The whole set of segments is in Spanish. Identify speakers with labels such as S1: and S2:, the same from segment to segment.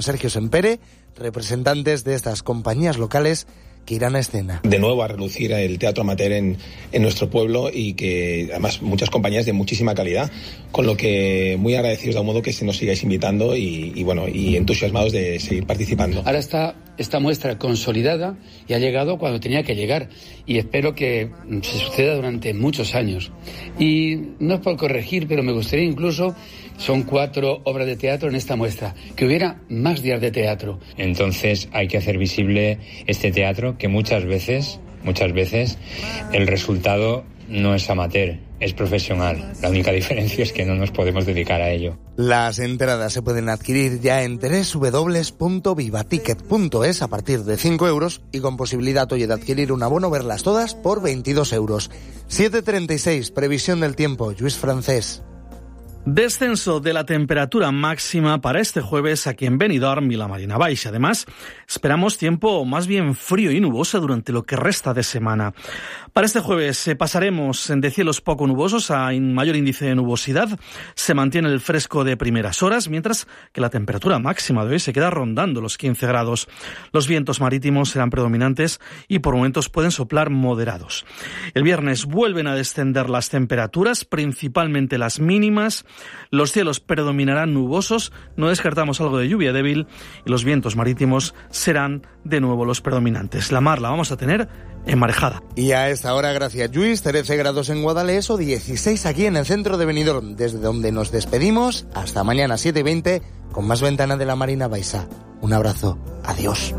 S1: con Sergio Sempere, representantes de estas compañías locales que irán a escena.
S2: De nuevo a relucir el teatro amateur en nuestro pueblo, y que además muchas compañías de muchísima calidad, con lo que muy agradecidos de un modo que se nos sigáis invitando y entusiasmados de seguir participando.
S3: Ahora está esta muestra consolidada y ha llegado cuando tenía que llegar, y espero que se suceda durante muchos años. Y no es por corregir, pero me gustaría incluso, son 4 obras de teatro en esta muestra, que hubiera más días de teatro.
S4: Entonces hay que hacer visible este teatro, que muchas veces el resultado no es amateur, es profesional. La única diferencia es que no nos podemos dedicar a ello.
S1: Las entradas se pueden adquirir ya en www.vivaticket.es a partir de 5 euros y con posibilidad hoy de adquirir un abono, verlas todas por 22 euros. 7:36, previsión del tiempo, Lluís Francés.
S5: Descenso de la temperatura máxima para este jueves aquí en Benidorm y la Marina Baixa. Además, esperamos tiempo más bien frío y nuboso durante lo que resta de semana. Para este jueves pasaremos de cielos poco nubosos a mayor índice de nubosidad. Se mantiene el fresco de primeras horas, mientras que la temperatura máxima de hoy se queda rondando los 15 grados. Los vientos marítimos serán predominantes y por momentos pueden soplar moderados. El viernes vuelven a descender las temperaturas, principalmente las mínimas. Los cielos predominarán nubosos, no descartamos algo de lluvia débil, y los vientos marítimos serán de nuevo los predominantes. La mar la vamos a tener enmarejada.
S1: Y a esta hora, gracias Lluís, 13 grados en Guadalés o 16 aquí en el centro de Benidorm, desde donde nos despedimos. Hasta mañana 7:20 con más Ventana de la Marina Baixa. Un abrazo, adiós.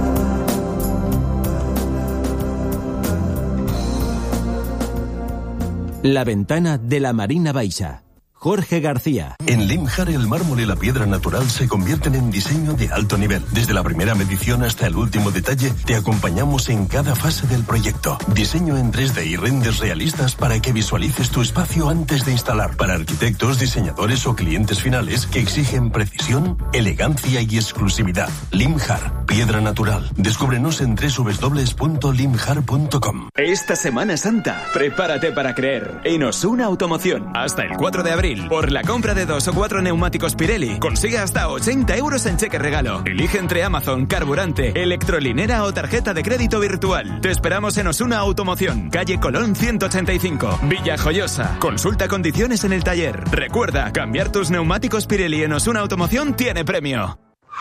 S6: La Ventana de la Marina Baixa. Jorge García.
S7: En Limjar el mármol y la piedra natural se convierten en diseño de alto nivel. Desde la primera medición hasta el último detalle, te acompañamos en cada fase del proyecto. Diseño en 3D y renders realistas para que visualices tu espacio antes de instalar. Para arquitectos, diseñadores o clientes finales que exigen precisión, elegancia y exclusividad. Limjar, piedra natural. Descúbrenos en www.limjar.com.
S8: Esta Semana Santa, prepárate para creer en Osuna Automoción. Hasta el 4 de abril. Por la compra de 2 o 4 neumáticos Pirelli, consigue hasta 80 euros en cheque regalo. Elige entre Amazon, carburante, electrolinera o tarjeta de crédito virtual. Te esperamos en Osuna Automoción, calle Colón 185, Villajoyosa. Consulta condiciones en el taller. Recuerda, cambiar tus neumáticos Pirelli en Osuna Automoción tiene premio.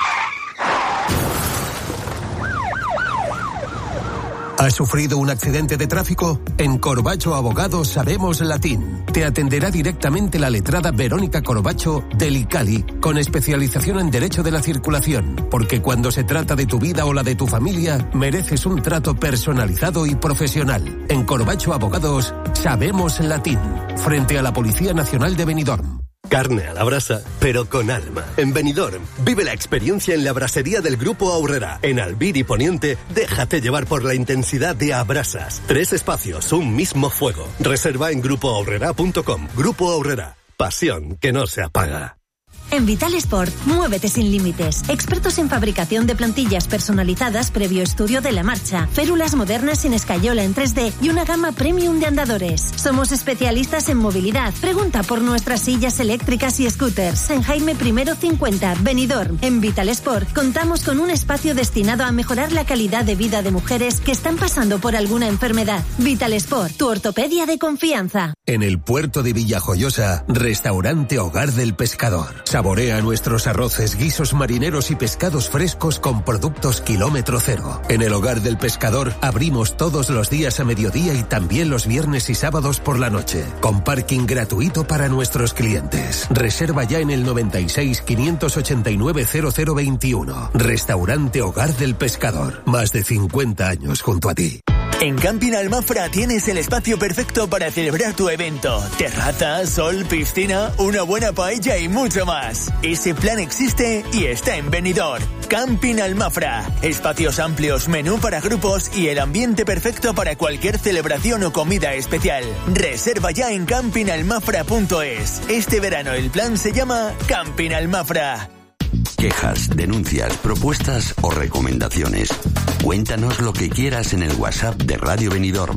S7: ¿Has sufrido un accidente de tráfico? En Corbacho Abogados sabemos latín. Te atenderá directamente la letrada Verónica Corbacho del ICALI, con especialización en Derecho de la Circulación. Porque cuando se trata de tu vida o la de tu familia, mereces un trato personalizado y profesional. En Corbacho Abogados sabemos latín. Frente a la Policía Nacional de Benidorm.
S9: Carne a la brasa, pero con alma. En Benidorm, vive la experiencia en la brasería del Grupo Aurrera. En Albir y Poniente, déjate llevar por la intensidad de Abrasas. 3 espacios, un mismo fuego. Reserva en grupoaurrera.com. Grupo Aurrera, pasión que no se apaga.
S10: En Vital Sport, muévete sin límites. Expertos en fabricación de plantillas personalizadas previo estudio de la marcha, férulas modernas sin escayola en 3D y una gama premium de andadores. Somos especialistas en movilidad. Pregunta por nuestras sillas eléctricas y scooters. En Jaime I 50, Benidorm. En Vital Sport contamos con un espacio destinado a mejorar la calidad de vida de mujeres que están pasando por alguna enfermedad. Vital Sport, tu ortopedia de confianza.
S7: En el puerto de Villajoyosa, restaurante Hogar del Pescador. Saborea nuestros arroces, guisos marineros y pescados frescos con productos kilómetro cero. En el Hogar del Pescador abrimos todos los días a mediodía y también los viernes y sábados por la noche, con parking gratuito para nuestros clientes. Reserva ya en el 96 589 0021. Restaurante Hogar del Pescador. Más de 50 años junto a ti.
S11: En Camping Almafra tienes el espacio perfecto para celebrar tu evento. Terraza, sol, piscina, una buena paella y mucho más. Ese plan existe y está en Benidorm. Camping Almafra. Espacios amplios, menú para grupos y el ambiente perfecto para cualquier celebración o comida especial. Reserva ya en campingalmafra.es. Este verano el plan se llama Camping Almafra.
S12: Quejas, denuncias, propuestas o recomendaciones. Cuéntanos lo que quieras en el WhatsApp de Radio Benidorm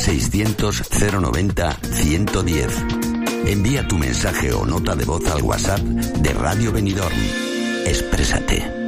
S12: 600 090 110. Envía tu mensaje o nota de voz al WhatsApp de Radio Benidorm. Exprésate.